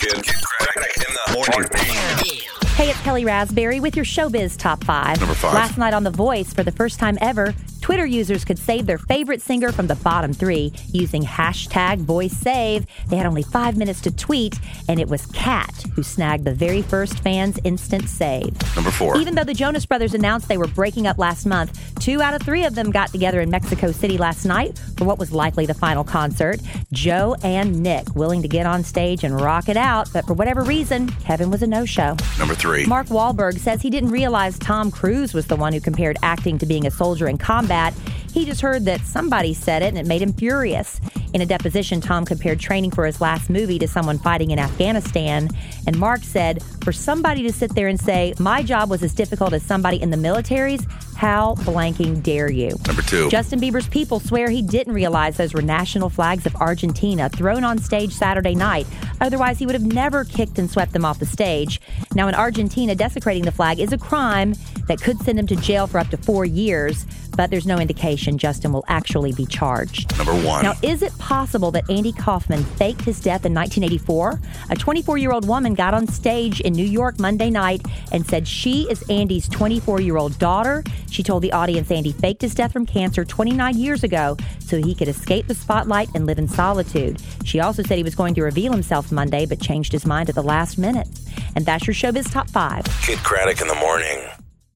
Kid Craddock in the morning. Hey, it's Kelly Raspberry with your Showbiz Top 5. Number 5. Last night on The Voice, for the first time ever, Twitter users could save their favorite singer from the bottom 3 using hashtag VoiceSave. They had only 5 minutes to tweet, and it was Kat who snagged the very first fan's instant save. Number 4. Even though the Jonas Brothers announced they were breaking up last month, 2 out of 3 of them got together in Mexico City last night for what was likely the final concert. Joe and Nick willing to get on stage and rock it out, but for whatever reason, Kevin was a no-show. Number 3. Mark Wahlberg says he didn't realize Tom Cruise was the one who compared acting to being a soldier in combat. He just heard that somebody said it and it made him furious. In a deposition, Tom compared training for his last movie to someone fighting in Afghanistan. And Mark said, for somebody to sit there and say, my job was as difficult as somebody in the military's, how blanking dare you? Number 2. Justin Bieber's people swear he didn't realize those were national flags of Argentina thrown on stage Saturday night. Otherwise, he would have never kicked and swept them off the stage. Now, in Argentina, desecrating the flag is a crime that could send him to jail for up to 4 years, but there's no indication Justin will actually be charged. Number 1. Now, is it possible that Andy Kaufman faked his death in 1984? A 24-year-old woman got on stage in New York Monday night and said she is Andy's 24-year-old daughter. She told the audience Andy faked his death from cancer 29 years ago so he could escape the spotlight and live in solitude. She also said he was going to reveal himself Monday, but changed his mind at the last minute. And that's your Showbiz Top 5. Kid Craddock in the morning.